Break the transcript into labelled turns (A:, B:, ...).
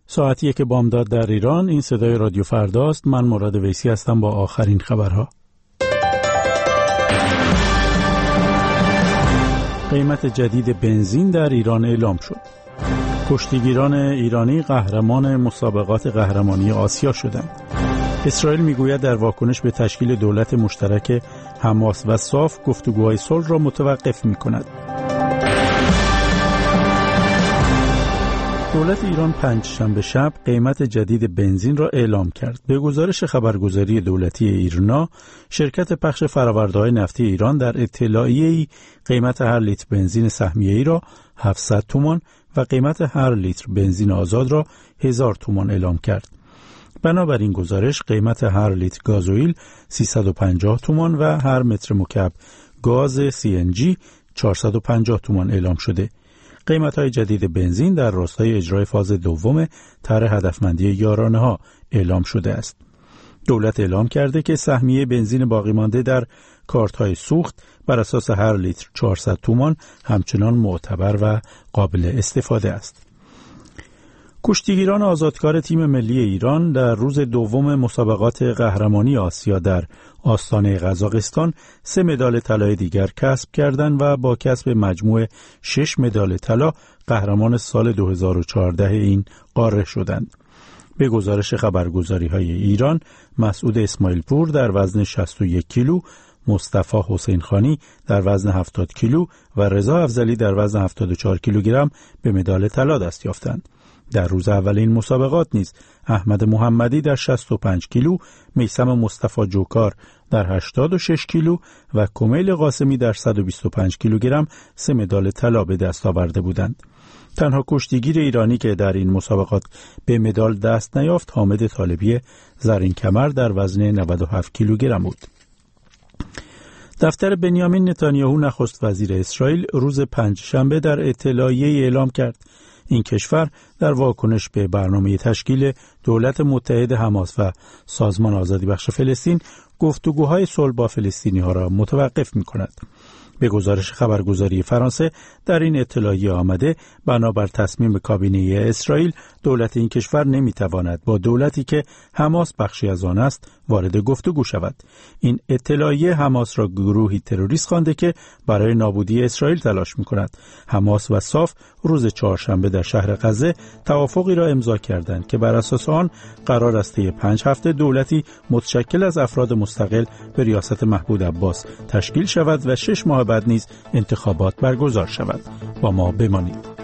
A: ساعتی که بامداد در ایران. این صدای رادیو فرداست. من مراد ویسی هستم با آخرین خبرها. قیمت جدید بنزین در ایران اعلام شد. کشتیگیران ایرانی قهرمان مسابقات قهرمانی آسیا شدند. اسرائیل میگوید در واکنش به تشکیل دولت مشترک حماس و صاف گفتگوهای صلح را متوقف می‌کند. دولت ایران پنجشنبه شب قیمت جدید بنزین را اعلام کرد. به گزارش خبرگزاری دولتی ایرنا، شرکت پخش فرآورده‌های نفتی ایران در اطلاعیه‌ای قیمت هر لیتر بنزین سهمیه‌ای را 700 تومان و قیمت هر لیتر بنزین آزاد را 1000 تومان اعلام کرد. بنابراین گزارش قیمت هر لیتر گازوئیل 350 تومان و هر متر مکعب گاز CNG 450 تومان اعلام شده. قیمت‌های جدید بنزین در راستای اجرای فاز دوم طرح هدفمندی یارانه‌ها اعلام شده است. دولت اعلام کرده که سهمیه بنزین باقی مانده در کارت‌های سوخت بر اساس هر لیتر 400 تومان همچنان معتبر و قابل استفاده است. کشتیگیران آزادکار تیم ملی ایران در روز دوم مسابقات قهرمانی آسیا در آستانه قزاقستان 3 مدال طلای دیگر کسب کردند و با کسب مجموع 6 مدال طلا قهرمان سال 2014 این قاره شدند. به گزارش خبرگزاری‌های ایران، مسعود اسماعیل پور در وزن 61 کیلو، مصطفی حسین خانی در وزن 70 کیلو و رضا افضلی در وزن 74 کیلوگرم به مدال طلا دست یافتند. در روز اول این مسابقات نیز احمد محمدی در 65 کیلو، میثم مصطفی جوکار در 86 کیلو و کمیل قاسمی در 125 کیلوگرم 3 مدال طلا به دست آورده بودند. تنها کشتیگیر ایرانی که در این مسابقات به مدال دست نیافت حامد طالبی زرین کمر در وزن 97 کیلوگرم بود. دفتر بنیامین نتانیاهو نخست وزیر اسرائیل روز پنجشنبه در اطلاعیه‌ای اعلام کرد این کشور در واکنش به برنامه تشکیل دولت متحد حماس و سازمان آزادی بخش فلسطین گفتگوهای صلح با فلسطینی‌ها را متوقف می‌کند. به گزارش خبرگزاری فرانسه در این اطلاعیه آمده بنابر تصمیم کابینه اسرائیل دولت این کشور نمیتواند با دولتی که حماس بخشی از آن است وارد گفتگو شود. این اطلاعیه حماس را گروهی تروریست خوانده که برای نابودی اسرائیل تلاش می‌کند. حماس و صاف روز چهارشنبه در شهر غزه توافقی را امضا کردند که بر اساس آن قرار است طی 5 هفته دولتی متشکل از افراد مستقل به ریاست محمود عباس تشکیل شود و 6 ماه بعد نیز انتخابات برگزار شود. با ما بمانید.